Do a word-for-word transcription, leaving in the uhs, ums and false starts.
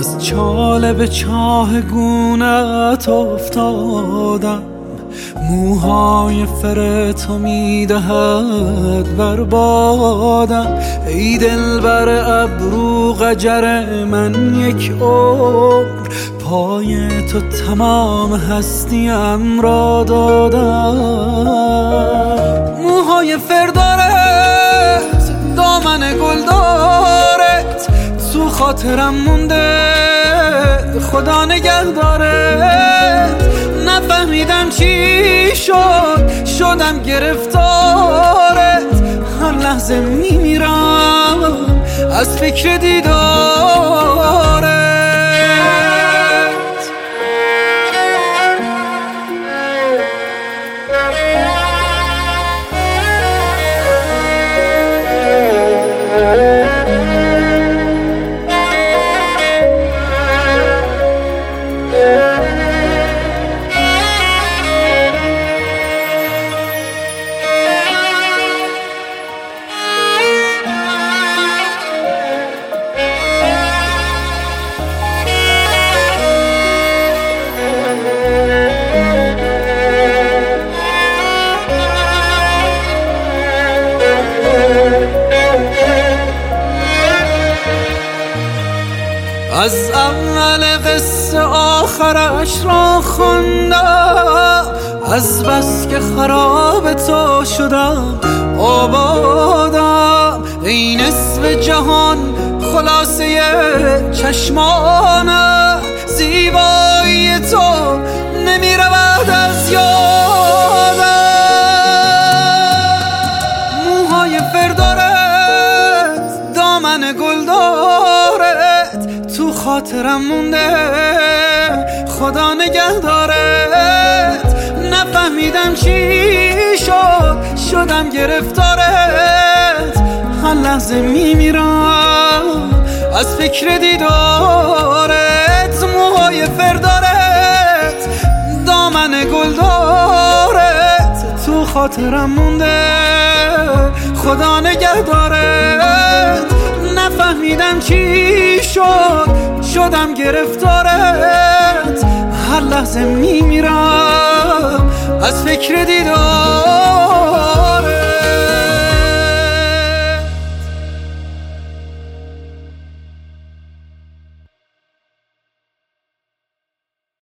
از چاله به چاه گونت افتادم، موهای فر تو میدهد بر بادم. ای دلبر ابرو قجر من یک عمر، پای تو تمام هستیم را دادم. موهای فر دارت، دامن گل دارت، تو خاطرم مونده خدا نگه دارت. نفهمیدم چی شد، شدم گرفتارت، هر لحظه میمیرم از فکر دیدارت. از اول قصه آخرش را خوندم، از بس که خراب تو شدم آبادم. ای نصف جهان خلاصه چشمانم، زیبایی تو نمی رود از یادم. موهای فر دارت، دامن گل دارت، تو خاطرم مونده خدا نگه دارت. نفهمیدم چی شد، شدم گرفتارت، هر لحظه میمیرم از فکر دیدارت. موهای فر دارت، دامن گل دارت، تو خاطرم مونده خدا نگه دارت. نفهمیدم چی شد، شدم گرفتارت، هر لحظه میمیرم از فکر دیدار.